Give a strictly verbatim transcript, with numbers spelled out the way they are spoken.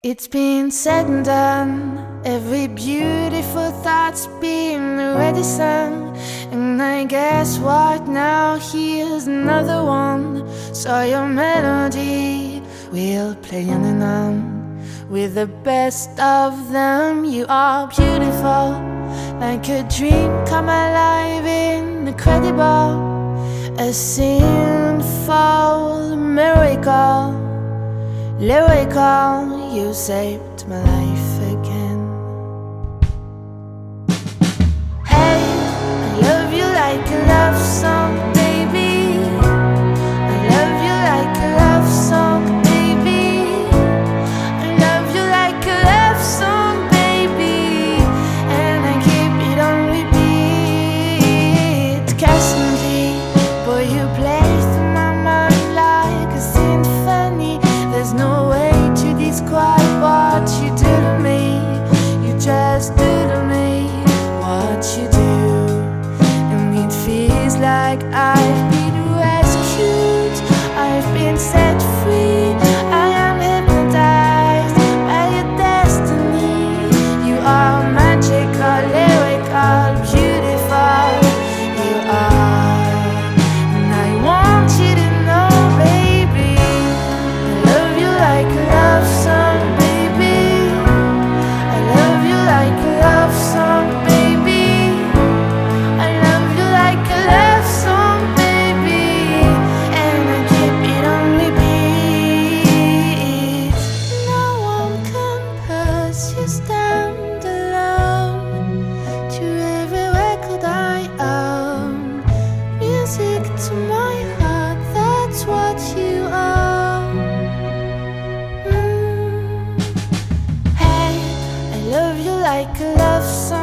It's been said and done, every beautiful thought's been already sung. And I guess what now, here's another one. So your melody will play on and on. With the best of them, you are beautiful, like a dream come alive, incredible, a sinful miracle. Lyrical, you saved my life again. Hey, I love you like a love song, baby. I love you like a love song, baby. I love you like a love song, baby. And I keep it on repeat. Constantly, boy, you play through my mind like a symphony. There's no way to describe what you do to me. You just do to me what you do. And it feels like I've been rescued, I've been set free. I am hypnotized by your destiny. You are magical, lyrical, beautiful. You are, and I want you to know, baby, like a love song, baby. I love you like a love song, baby. I love you like a love song, baby. And I keep it on repeat. No one compares, you stand alone to every record I own. Music to my heart, that's what you are. Like a love song.